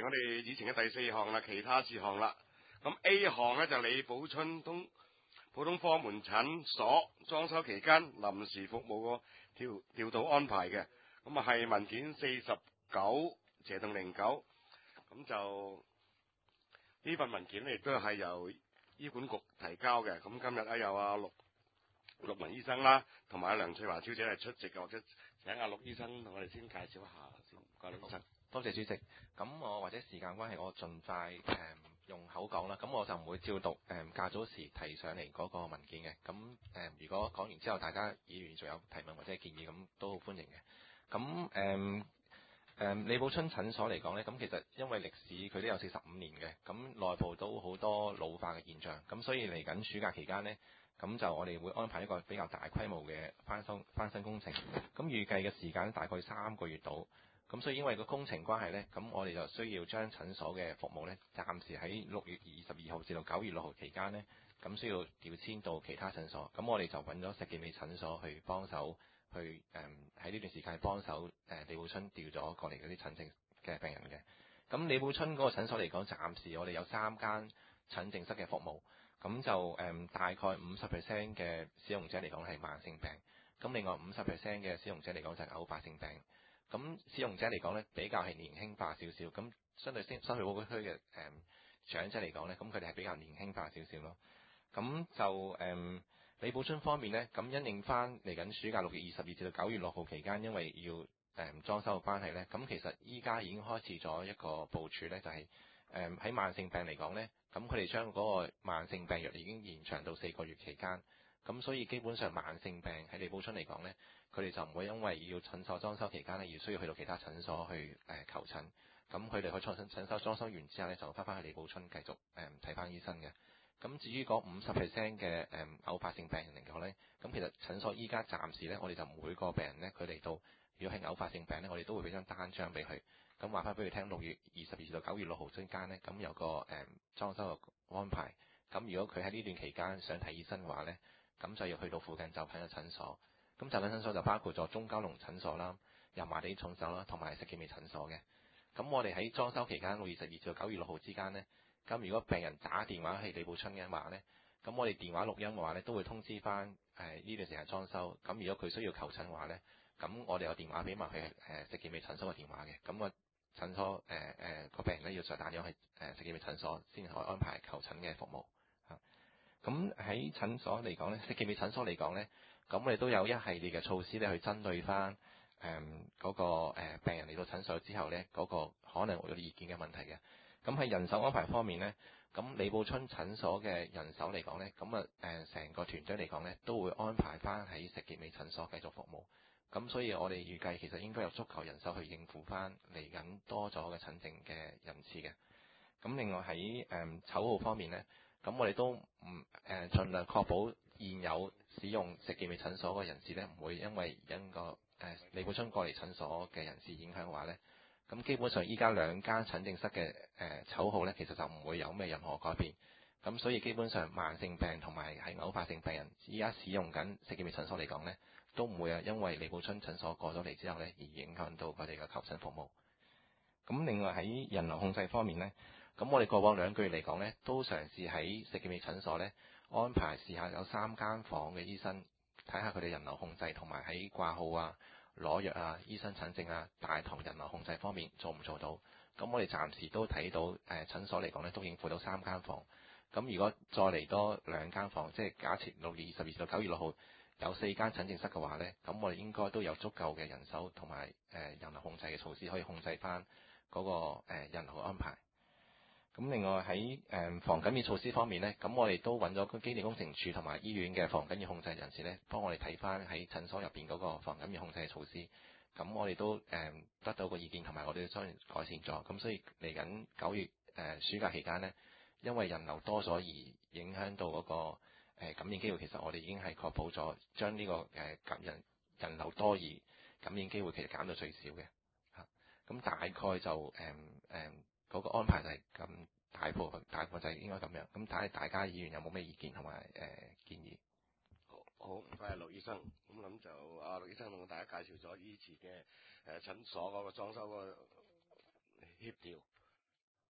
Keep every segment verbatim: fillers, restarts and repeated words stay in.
我哋以前嘅第四項啦，其他事項啦。咁 A 項咧就李寶春通普通科門診所裝修期間臨時服務個調調度安排嘅，咁啊係文件四十九斜洞零九，咁就呢份文件咧亦都係由醫管局提交嘅。咁今日咧有阿陸陸文醫生啦，同埋阿梁翠華小姐係出席嘅，或者請阿陸醫生同我哋先介紹一下先。唔該，陸醫生。 多謝主席。咁我或者時間關係，我盡快誒、嗯、用口講啦。咁我就唔會照讀誒、嗯、較早時提上嚟嗰個文件嘅。咁誒、嗯，如果講完之後，大家議員仲有提問或者建議，咁都好歡迎嘅。咁誒誒李寶春診所嚟講呢，咁其實因為歷史佢都有四十五年嘅，咁內部都好多老化嘅現象，咁所以嚟緊暑假期間呢，咁就我哋會安排一個比較大規模嘅翻修翻新工程。咁預計嘅時間大概三個月到。咁所以因為個工程關係呢，咁我哋就需要將診所嘅服務呢，暫時喺六月二十二號至到九月六號期間呢，咁需要調遷到其他診所。咁我哋就揾咗石硤尾診所去幫手，去誒喺呢段時間幫手誒李寶春調咗過嚟嗰啲診症嘅病人嘅。咁李寶春嗰個診所嚟講，暫時我哋有三間診症室嘅服務，咁就誒、嗯、大概五十 percent 嘅使用者嚟講係慢性病，咁另外五十 percent 嘅使用者嚟講就係偶發性病。咁使用者嚟講呢，比較係年輕化少少，咁相對新新界區嘅誒長者嚟講呢，咁佢哋係比較年輕化少少咯。咁就誒、嗯、李寶春方面呢，咁因應翻嚟緊暑假六月二十二至到九月六號期間，因為要誒、嗯、裝修嘅關係呢，咁其實依家已經開始咗一個部署呢，就係誒喺慢性病嚟講呢，咁佢哋將嗰個慢性病藥已經延長到四個月期間。咁所以基本上慢性病喺李寶春嚟講呢，佢哋就唔會因為要診所裝修期間呢，而需要去到其他診所去誒、呃、求診。咁佢哋可以診診所裝修完之後呢，就翻返去李寶春繼續誒睇翻醫生嘅。咁至於嗰五十 percent 嘅誒偶發性病人嚟講呢，咁其實診所依家暫時呢，我哋就每個病人呢，佢嚟到如果係偶發性病呢，我哋都會俾張單張俾佢。咁話翻俾佢聽，六月二十二至到九月六號之間呢，咁有個誒、呃、裝修嘅安排。咁如果佢喺呢段期間想睇醫生嘅話呢，咁就要去到附近就近嘅診所。咁就近診所就包括咗中九龍診所啦、油麻地重手啦，同埋石硤尾診所嘅。咁我哋喺裝修期間六月十二至到九月六號之間呢，咁如果病人打電話去李寶春嘅話呢，咁我哋電話錄音嘅話呢，都會通知翻誒呢段時間裝修。咁如果佢需要求診嘅話呢，咁我哋有電話俾埋佢誒石硤尾診所嘅電話嘅。咁、個診所誒誒個病人呢，要再打電話去誒石硤尾診所先可以安排求診嘅服務嚇。咁喺診所嚟講呢，石硤尾診所嚟講呢，咁我哋都有一系列嘅措施咧，去針對翻誒嗰個、呃、病人嚟到診所之後呢，嗰、嗰個可能會有意見嘅問題嘅。咁喺人手安排方面呢，咁李寶春診所嘅人手嚟講呢，咁啊誒成個團隊嚟講呢，都會安排翻喺石硤尾診所繼續服務。咁所以我哋預計其實應該有足夠人手去應付翻嚟緊多咗嘅診症嘅人次嘅。咁另外喺誒籌號方面呢，咁我哋都唔誒盡量確保現有使用石硤尾診所嘅人士呢，唔會因為因個誒、呃、李寶春過嚟診所嘅人士影響嘅話呢，咁基本上依家兩間診症室嘅誒籌號呢，其實就唔會有咩任何改變。咁所以基本上慢性病同埋係偶發性病人依家使用緊石硤尾診所嚟講呢，都唔會啊因為李寶春診所過咗嚟之後呢，而影響到佢哋嘅求診服務。咁另外喺人流控制方面呢，咁我哋過往兩個月嚟講呢，都嘗試喺石硤尾診所呢安排試下有三間房嘅醫生，睇下佢哋人流控制同埋喺掛號啊、攞藥啊、醫生診症啊、大堂人流控制方面做唔做到？咁我哋暫時都睇到誒、呃、診所嚟講呢，都應付到三間房。咁如果再嚟多兩間房，即係假設六月二十二到九月六號有四間診症室嘅話呢，咁我哋應該都有足夠嘅人手同埋誒人流控制嘅措施，可以控制翻嗰個誒人流安排。咁另外喺誒防感染措施方面呢，咁我哋都揾咗基地工程處同埋醫院嘅防感染控制人士呢，幫我哋睇翻喺診所入邊嗰個防感染控制嘅措施。咁我哋都誒得到個意見，同埋我哋當然改善咗。咁所以嚟緊九月誒暑假期間呢，因為人流多咗而影響到嗰個誒感染機會，其實我哋已經係確保咗將呢個誒感人人流多而感染機會其實減到最少嘅嚇。咁大概就誒誒嗰個安排就係咁，大部分大部分就係應該咁樣。咁睇下大家議員有冇咩意見同埋誒建議。 好，好唔該，陸醫生。咁諗就阿陸醫生同大家介紹咗以前嘅誒診所嗰個裝修個協調。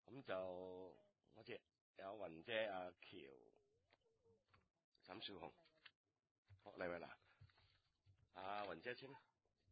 咁就我只有雲姐、阿喬、沈少紅、霍麗雲啊，阿雲姐先啦。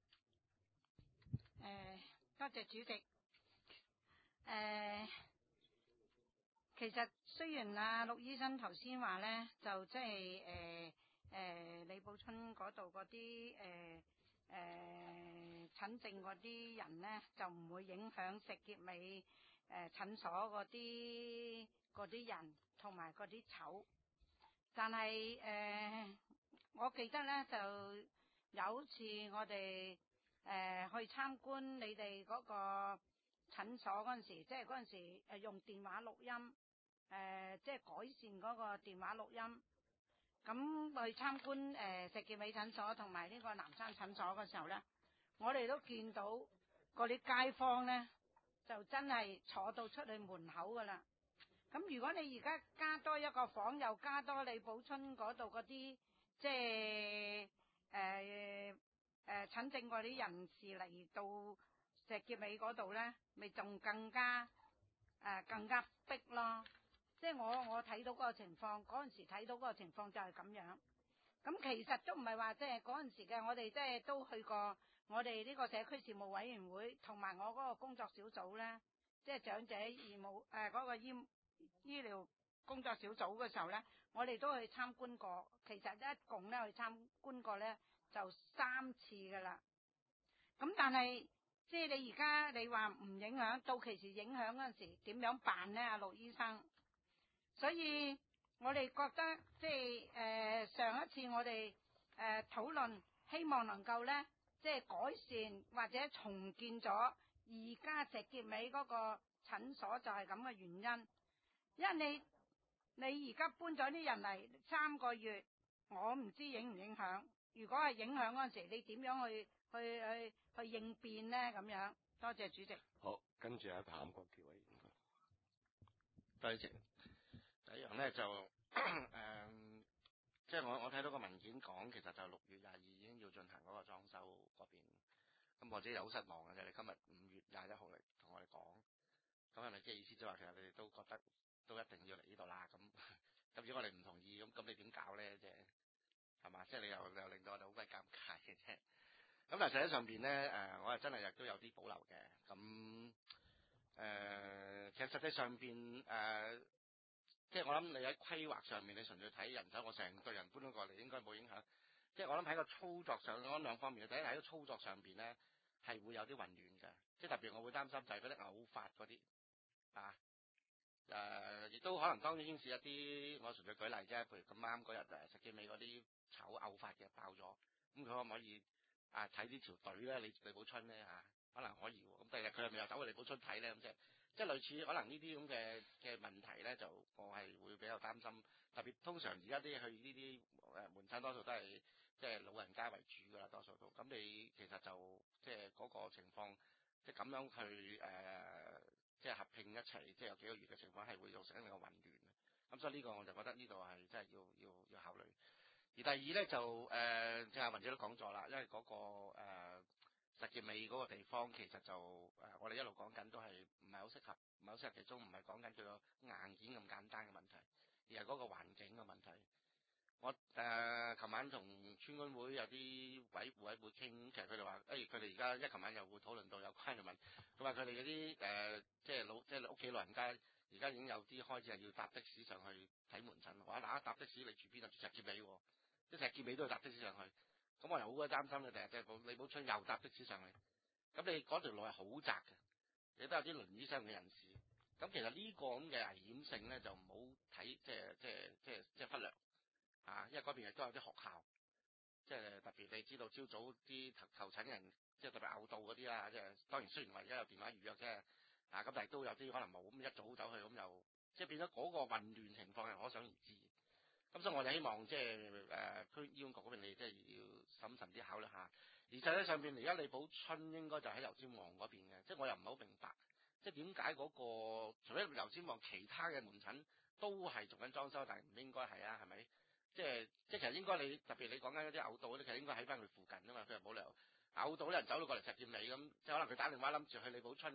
誒、呃，多謝主席。誒、呃，其實雖然阿陸醫生頭先話咧，就即係誒誒李寶春嗰度嗰啲誒誒診症嗰啲人咧，就唔會影響石硤尾誒診所嗰啲嗰啲人同埋嗰啲籌。但係誒、呃，我記得咧就有次我哋誒、呃、去參觀你哋嗰個診所嗰陣時，即係嗰陣時誒用電話錄音，誒、呃、即係改善嗰個電話錄音。咁去參觀誒、呃、石硤尾診所同埋呢個南山診所嘅時候咧，我哋都見到嗰啲街坊咧就真係坐到出去門口噶啦。咁如果你而家加多一個房，又加多李寶春嗰度嗰啲即係誒誒診症嗰啲人士嚟到石硤尾嗰度咧，咪仲更加誒、呃、更加逼咯。即係我我睇到嗰個情況，嗰陣時睇到嗰個情況就係咁樣。咁其實都唔係話即係嗰陣時嘅，我哋即係都去過我哋呢個社區事務委員會同埋我嗰個工作小組咧，即係長者義務誒嗰、呃嗰個醫醫療工作小組嘅時候咧，我哋都去參觀過。其實一共咧去參觀過咧就三次噶啦。咁但係即係你而家你話唔影響，到其時影響嗰陣時點樣辦咧？阿陸醫生，所以我哋覺得即係誒、呃、上一次我哋誒討論，希望能夠咧即係改善或者重建咗而家石硤尾嗰個診所，就係咁嘅原因。因為你你而家搬咗啲人嚟三個月，我唔知影唔影響。如果係影響嗰陣時，你點樣去去去去應變呢？咁樣，多謝主席。 好，跟住阿譚國僑委員。 多謝。第一樣咧就誒、嗯，即係我我睇到個文件講，其實就六月廿二已經要進行嗰個裝修嗰邊。咁或者有好失望嘅就係你今日五月廿一號嚟同我哋講，咁係咪即係意思即係話其實你哋都覺得都一定要嚟呢度啦？咁咁如果我哋唔同意，咁咁你點搞咧？即係係嘛？即係你又又令到我哋好鬼尷尬嘅啫。咁但係實際上邊咧誒，我係真係亦都有啲保留嘅。咁誒、呃，其實實際上邊誒。呃即係我諗你喺規劃上面，你純粹睇人手，我成隊人搬咗過嚟，應該冇影響。即係我諗喺個操作上，嗰兩方面，第一喺個操作上邊咧，係會有啲混亂嘅。即係特別我會擔心就係嗰啲偶發嗰啲啊，誒、呃，亦都可能當然牽涉一啲，我純粹舉例啫。譬如咁啱嗰日誒石硤尾嗰啲炒偶發嘅爆咗，咁佢可唔可以啊睇呢條隊咧？李李寶春咧嚇，可能可以喎。咁第二日佢係咪又走去李寶春睇咧？咁即係。即係類似可能呢啲咁嘅嘅問題咧，就我係會比較擔心。特別通常而家啲去呢啲誒門診多數都係即係老人家為主㗎啦，多數都。咁你其實就即係嗰個情況，即係咁樣去誒、呃，即係合併一齊，即係有幾個月嘅情況係會造成一個混亂嘅。咁所以呢個我就覺得呢度係真係要要要考慮。而第二咧就誒，即係阿雲姐都講咗啦，因為嗰、嗰個、呃石硤尾嗰個地方其實就誒、呃，我哋一路講緊都係唔係好適合，唔係好適合，其中唔係講緊佢個硬件咁簡單嘅問題，而係嗰個環境嘅問題。我誒琴、呃、晚同村管會有啲委會會傾，其實佢哋話，誒佢哋而家一琴晚又會討論到有關嘅問題，佢話佢哋嗰啲誒即係老即係屋企老人家，而家已經有啲開始係要搭的士上去睇門診。我話嗱，搭的士你住邊啊？住石硤尾喎，即係石硤尾都要搭的士上去。咁我又好鬼擔心嘅，第日即係李寶春又搭的士上去，咁你嗰條路係好窄嘅，亦都有啲輪椅上嘅人士。咁其實呢個咁嘅危險性咧，就唔好睇，即係即係即係即係忽略啊！因為嗰邊亦都有啲學校，即係特別你知道朝早啲求求診人，即係特別嘔到嗰啲啊，即係當然雖然話而家有電話預約啫，啊咁但係都有啲可能冇，咁一早走去咁又即係變咗嗰個混亂情況係可想而知。咁所以我哋希望即係誒區醫管局嗰邊，你即係要審慎啲考慮下。而實際上邊而家李寶春應該就喺油尖旺嗰邊嘅，即係我又唔係好明白，即係點解嗰個除咗油尖旺，其他嘅門診都係做緊裝修，但係唔應該係啊？係咪？即係即係其實應該你特別你講緊嗰啲嘔到嗰啲，其實應該喺翻佢附近啊嘛，佢又冇理由嘔到啲人走到過嚟石硤尾咁，即係可能佢打電話諗住去李寶春，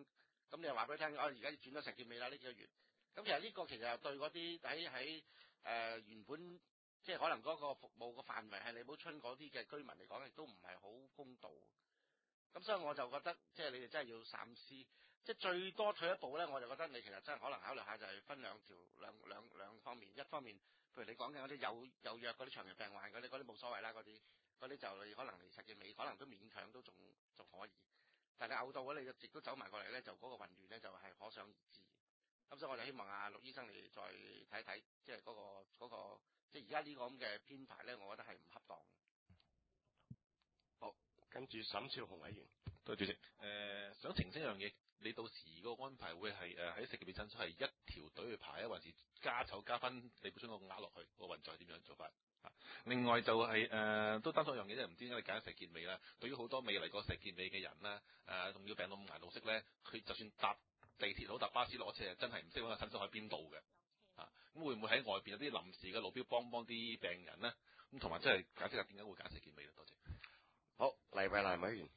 咁你又話俾佢聽，我而家要轉咗石硤尾啦呢幾個月。咁其實呢個其實對嗰啲喺喺誒原本即係可能嗰個服務嘅範圍係李寶椿嗰啲嘅居民嚟講，亦都唔係好公道。咁所以我就覺得，即係你哋真係要三思。即係最多退一步咧，我就覺得你其實真係可能考慮下，就係分兩條兩兩兩方面。一方面，譬如你講緊嗰啲有有約嗰啲長期病患嗰啲，嗰啲冇所謂啦，嗰啲嗰啲就你可能嚟石硤尾，可能都勉強都仲仲可以。但係你嘔到咧，你就亦都走埋過嚟咧，就嗰個混亂咧就係可想而知。咁所以我就希望阿陸醫生你再睇睇，即係嗰個嗰個即係而家呢個咁嘅編排咧，我覺得係唔恰當。 好，跟住沈少雄委員。 多謝主席。誒、呃，想澄清一樣嘢，你到時嗰個安排會係誒喺石硤尾診所係一條隊去排啊，還是加籌加翻李寶椿嗰個額落去？個運作係點樣做法？啊，另外就係、是、誒、呃、都擔心一樣嘢，即係唔知點解你揀石硤尾啦。對於好多未嚟過石硤尾嘅人啦，誒仲要病到五顏六色咧，佢就算搭地鐵好搭巴士攞車，真係唔識揾個診所喺邊度嘅。啊，咁會唔會喺外邊有啲臨時嘅路標幫幫啲病人咧？咁同埋即係解釋下點解會揀石硤尾咧？多謝。 好，黎慧蘭委員。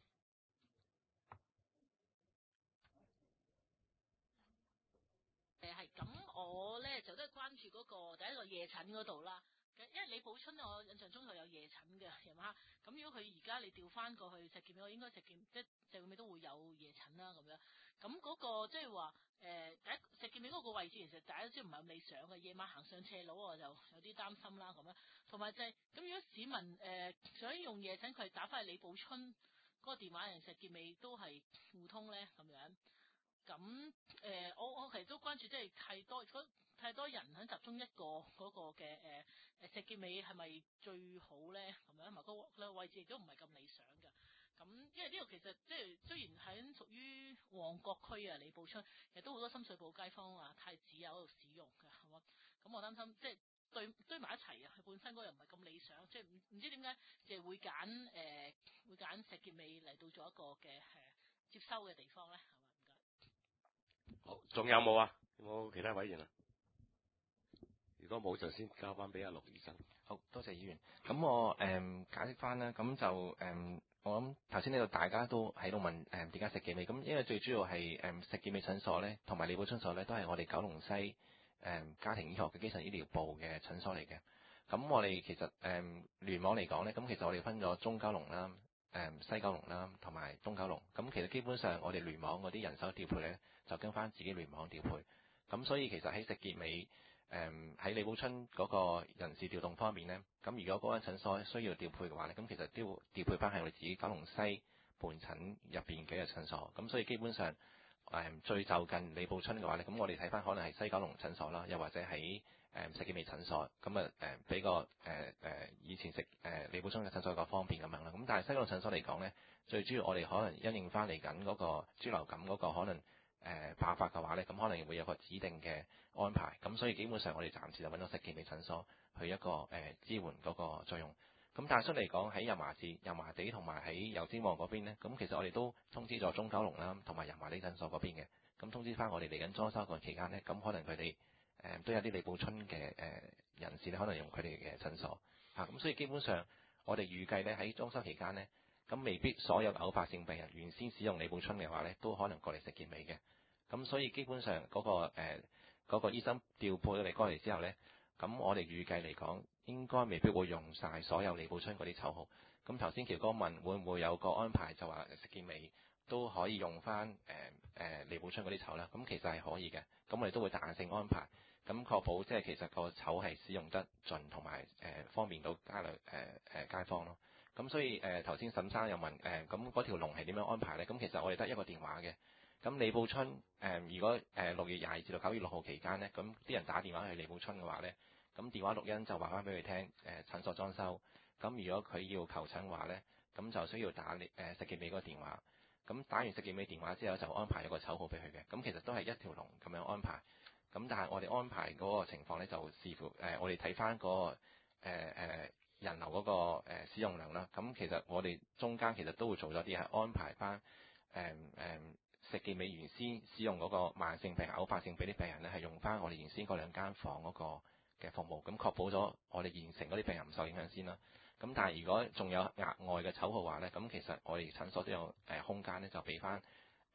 誒係咁，我咧就都係關注嗰個第一個夜診嗰度啦。因為李寶椿我印象中係有夜診嘅，係嘛？咁如果佢而家你調翻過去石硤尾，我應該石硤即係石硤尾都會有夜診啦咁樣。咁嗰、那個即係話誒第一石硤尾嗰個位置其實大家都知唔係咁理想嘅，夜晚行上斜路我就有啲擔心啦咁樣。同埋就係、是、咁，如果市民誒、呃、想用夜診，佢係打翻去李寶椿嗰個電話，人石硤尾都係互通咧咁樣。咁誒、呃，我我其實都關注，即係太多太多人喺集中一個嗰個嘅誒誒石硤尾係咪最好咧？咁樣，同埋個個位置亦都唔係咁理想嘅。咁因為呢度其實即係雖然喺屬於旺角區啊，李寶椿亦都好多深水埗街坊啊、太子有喺度使用嘅，係嘛？咁我擔心即係堆堆埋一齊啊，佢本身嗰個又唔係咁理想，即係唔唔知點解即係會揀誒、呃、會揀石硤尾嚟到做一個嘅誒、呃、接收嘅地方咧。 好，仲有冇啊？有冇其他委員啊？如果冇，就先交翻俾阿陸醫生。 好多謝議員。咁我誒、嗯、解釋翻啦。咁就誒、嗯，我諗頭先呢度大家都喺度問誒點解石硤尾？咁因為最主要係誒、嗯、石硤尾診所咧，同埋李寶椿所咧，都係我哋九龍西誒、嗯、家庭醫學嘅基層醫療部嘅診所嚟嘅。咁我哋其實誒、嗯、聯網嚟講咧，咁其實我哋分咗中九龍啦、誒、嗯、西九龍啦，同埋東九龍。咁其實基本上我哋聯網嗰啲人手調配咧，就跟翻自己聯網調配。咁所以其實喺石硤尾誒喺李寶椿嗰個人事調動方面咧，咁如果嗰間診所需要調配嘅話咧，咁其實都要調配翻係我哋自己九龍西門診入邊嘅一個診所。咁所以基本上誒、嗯、最就近李寶椿嘅話咧，咁我哋睇翻可能係西九龍診所啦，又或者喺誒石硤尾診所，咁啊誒比個誒誒以前食誒、呃、李寶椿嘅診所個方便咁樣啦。咁但係西九龍診所嚟講咧，最主要我哋可能因應翻嚟緊嗰個豬流感嗰個可能。誒、呃、爆發嘅話咧，咁可能會有個指定嘅安排，咁所以基本上我哋暫時就揾到石硤尾診所去一個誒、呃、支援嗰個作用。咁但係相嚟講喺油麻地、油麻地同埋喺油尖旺嗰邊咧，咁其實我哋都通知咗中九龍啦，同埋油麻地診所嗰邊嘅，咁通知翻我哋嚟緊裝修嗰期間咧，咁可能佢哋誒都有啲李寶椿嘅誒人士咧，可能用佢哋嘅診所嚇，咁、啊、所以基本上我哋預計咧喺裝修期間咧。咁未必所有偶發性病人原先使用李寶椿嘅話咧，都可能過嚟石硤尾嘅。咁所以基本上嗰、那個誒嗰、呃那個醫生調配咗嚟過嚟之後咧，咁我哋預計嚟講應該未必會用晒所有李寶椿嗰啲籌號。咁頭先喬哥問會唔會有個安排，就話石硤尾都可以用翻誒誒李寶椿嗰啲籌啦。咁其實係可以嘅。咁我哋都會彈性安排，咁確保即係其實個籌係使用得盡，同埋誒方便到家裏誒誒街坊咯。咁所以誒頭先沈生又問誒咁嗰條龍係點樣安排咧？咁其實我哋得一個電話嘅。咁李寶椿誒、呃、如果誒六月廿二至到九月六號期間咧，咁啲人打電話去李寶椿嘅話咧，咁電話錄音就話翻俾佢聽誒、呃、診所裝修。咁如果佢要求診嘅話咧，咁就需要打誒、呃、石硤尾嗰個電話。咁打完石硤尾電話之後就安排一個籌號俾佢嘅。咁其實都係一條龍咁樣安排。咁但係我哋安排嗰個情況咧就視乎誒、呃、我哋睇翻嗰個誒誒。呃呃人流嗰個使用量啦，咁其實我哋中間其實都會做咗啲係安排翻誒誒石硤尾原先使用嗰個慢性病、偶發性俾啲病人咧係用翻我哋原先嗰兩間房嗰個嘅服務，咁確保咗我哋現成嗰啲病人唔受影響先啦。咁但係如果仲有額外嘅籌號話咧，咁其實我哋診所都有誒空間咧，就俾翻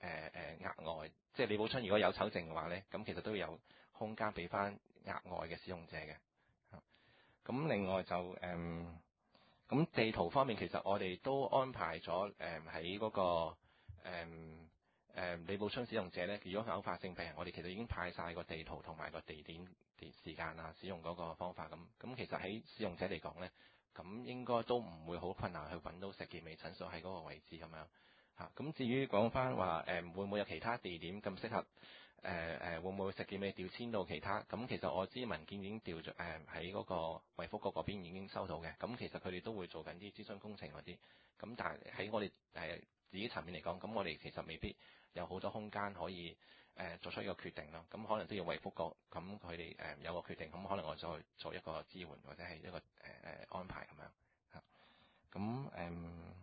誒誒額外，即係李寶椿如果有抽證嘅話咧，咁其實都有空間俾翻額外嘅使用者嘅。咁另外就誒，咁、嗯、地圖方面其實我哋都安排咗誒喺嗰個誒、嗯嗯、李寶椿使用者咧，如果係偶發性病人，我哋其實已經派晒個地圖同埋個地點、時間啊，使用嗰個方法咁。咁其實喺使用者嚟講咧，咁應該都唔會好困難去揾到石硤尾診所喺嗰個位置咁樣嚇。咁至於講翻話誒會唔會有其他地點咁適合？誒誒、呃、會唔會石硤尾調遷到其他？咁其實我知文件已經調咗誒喺嗰個衛福局嗰邊已經收到嘅。咁其實佢哋都會做緊啲諮詢工程嗰啲。咁但係喺我哋誒、呃、自己層面嚟講，咁我哋其實未必有好多空間可以誒、呃、作出一個決定咯。咁可能都要衛福局，咁佢哋誒有個決定，咁可能我再做一個支援或者係一個誒誒、呃、安排咁樣嚇。咁誒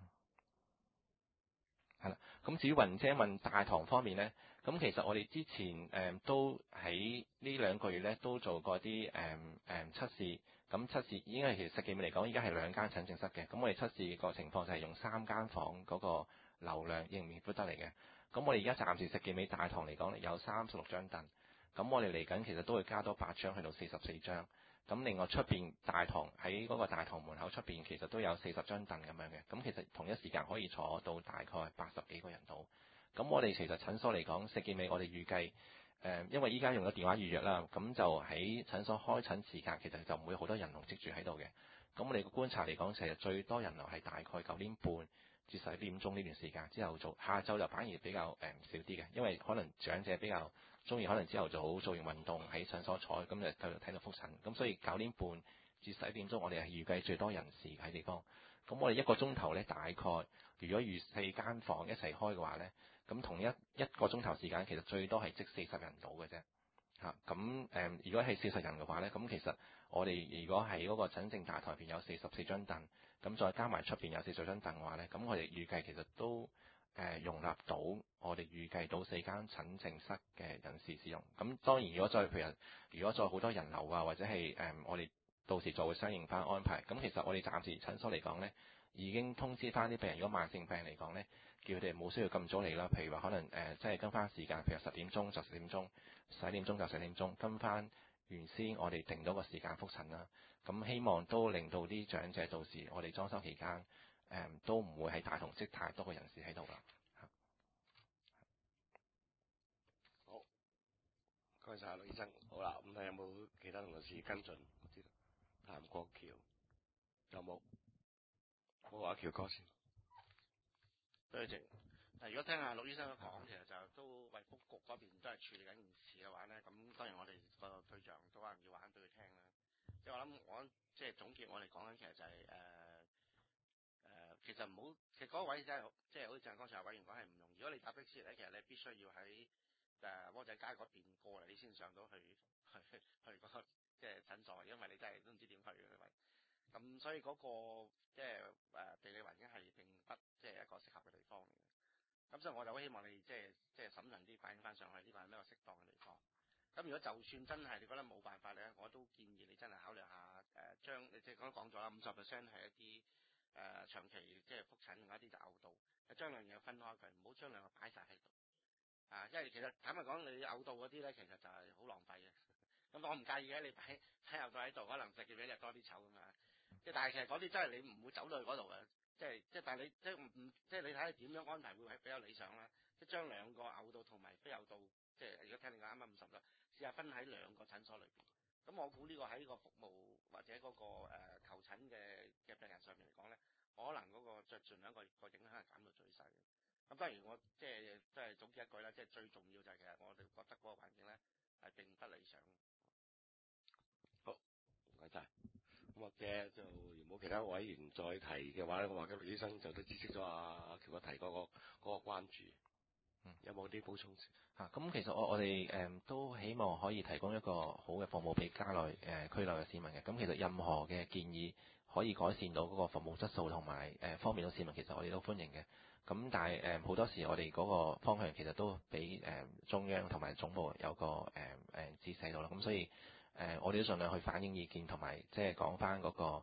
係啦。咁至於雲遮問大堂方面咧。咁其實我哋之前誒、嗯、都喺呢兩個月咧都做過啲誒誒測試，咁測試應該其實石硤尾嚟講，依家係兩間診症室嘅。咁我哋測試個情況就係用三間房嗰個流量應唔應付得嚟嘅。咁我哋而家暫時石硤尾大堂嚟講有三十六張凳，咁我哋嚟緊其實都會加多八張去到四十四張。咁另外出邊大堂喺嗰個大堂門口出邊其實都有四十張凳咁樣嘅。咁其實同一時間可以坐到大概八十幾個人度。咁我哋其實診所嚟講，石硤尾我哋預計誒、呃，因為依家用咗電話預約啦，咁就喺診所開診時間其實就唔會好多人龍積住喺度嘅。咁我哋個觀察嚟講，其實最多人流係大概九點半至十一點鐘呢段時間之後做，下晝就反而比較誒、呃、少啲嘅，因為可能長者比較中意可能朝頭早做完運動喺診所坐，咁就繼續睇到覆診。咁所以九點半至十一點鐘，我哋係預計最多人士喺地方。咁我哋一個鐘頭咧，大概如果預四間房一齊開嘅話咧。咁同一一個鐘頭時間，其實最多係即四十人到嘅啫，嚇咁誒。如果係四十人嘅話咧，咁其實我哋如果喺嗰個診症大台邊有四十四張凳，咁再加埋出邊有四十張凳嘅話咧，咁我哋預計其實都誒、呃、容納到我哋預計到四間診症室嘅人士使用。咁當然，如果再譬如如果再好多人流啊，或者係誒、呃、我哋到時就會相應翻安排。咁其實我哋暫時診所嚟講咧，已經通知翻啲病人，如果慢性病嚟講咧。叫佢哋冇需要咁早嚟啦，譬如話可能誒，即、呃、係跟翻時間，譬如十點鐘就十點鐘，十一點鐘就十點鐘，跟翻原先我哋定到個時間覆診啦。咁希望都令到啲長者到時我哋裝修期間誒、呃、都唔會喺大堂積太多嘅人士喺度啦。 好，唔該晒陸醫生。好啦，咁睇有冇其他同事跟進？譚國僑有冇？好啊，喬哥先。 對正，但如果聽下陸醫生講，其實就都衛福局嗰邊都係處理緊件事嘅話咧，咁當然我哋個對象都可能要玩俾佢聽啦。即係我諗，我即係總結我哋講緊，其實就係誒誒，其實唔好，其實嗰個位真係即係好似正剛才委員講係唔容易。如果你搭的士咧，其實你必須要喺誒窩仔街嗰邊過嚟，你先上到去去去嗰個即係診所，因為你真係都唔知點去嘅位。咁所以嗰、那個即係誒地理環境係並不即係一個適合嘅地方嚟嘅。咁所以我就好希望你即係即係審慎啲反映翻上去，呢個係咩個適當嘅地方。咁如果就算真係你覺得冇辦法咧，我都建議你真係考慮下誒將你即係剛剛講咗啦，五十 percent 係一啲誒、呃、長期即係覆診，另一啲就嘔吐，將兩樣嘢分開佢，唔好將兩個擺晒喺度。啊，因為其實坦白講，你嘔吐嗰啲咧，其實就係好浪費嘅。咁我唔介意嘅，你擺擺嘔吐喺度，可能石硤尾日多啲籌咁嘛。即係但係其實嗰啲真係你唔會走到去嗰度嘅，即係即係但係你即係唔即係你睇下點樣安排會係比較理想啦。即係將兩個嘔吐同埋非嘔吐，即係如果聽你講啱啱五十啦，試下分喺兩個診所裏邊。咁我估呢個喺個服務或者嗰、那個誒、呃、求診嘅嘅病人上面嚟講咧，可能嗰個就盡量個個影響係減到最細嘅。咁當然我即係即係總結一句啦，即係最重要就係其實我哋覺得嗰個環境咧係並不理想。 好，唔該晒。或者就如冇其他委員再提嘅話咧，我話嘅陸醫生就都知悉咗阿喬哥提嗰、那個嗰、那個關注。嗯，有冇啲補充先？ 嚇、啊，咁其實我我哋誒、嗯、都希望可以提供一個好嘅服務俾家內誒、呃、區內嘅市民嘅。咁其實任何嘅建議可以改善到嗰個服務質素同埋誒方便到市民，其實我哋都歡迎嘅。咁但係誒好多時我哋嗰個方向其實都俾誒、呃、中央同埋總部有個誒誒指示到啦。咁所以誒、呃、我哋都盡量去反映意見同埋即係講翻嗰個誒、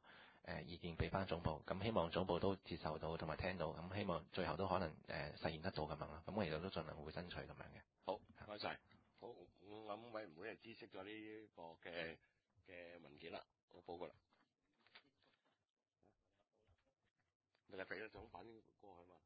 誒意見俾翻總部，咁希望總部都接受到同埋聽到，咁希望最後都可能誒、呃、實現得到咁樣啦。咁我其實都盡量會爭取咁樣嘅。 好，唔該晒。好，我諗委員會係知悉咗呢個嘅嘅文件啦，我報告啦。咪就俾咗獎品過去嘛。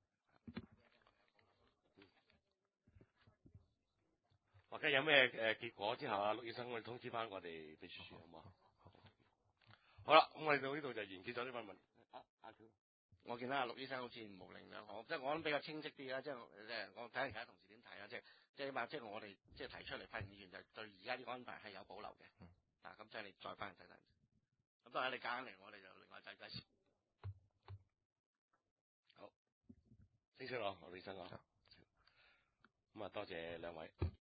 或者有咩誒結果之後啊，陸醫生我哋通知翻我哋秘書處好唔好？好啦，咁我哋到呢度就完結咗呢份問。啊，阿喬， 我見到阿陸醫生好似模棱兩可，即係我諗比較清晰啲啦，即係即係我睇下其他同事點睇啦，即係即係起碼即係我哋即係提出嚟發言議員就對而家呢個安排係有保留嘅。 嗯。 啊，咁即係你再翻去睇睇。咁當然你揀嚟，我哋就另外計計先。 好，清晰咯，陸醫生啊。咁啊，多謝兩位。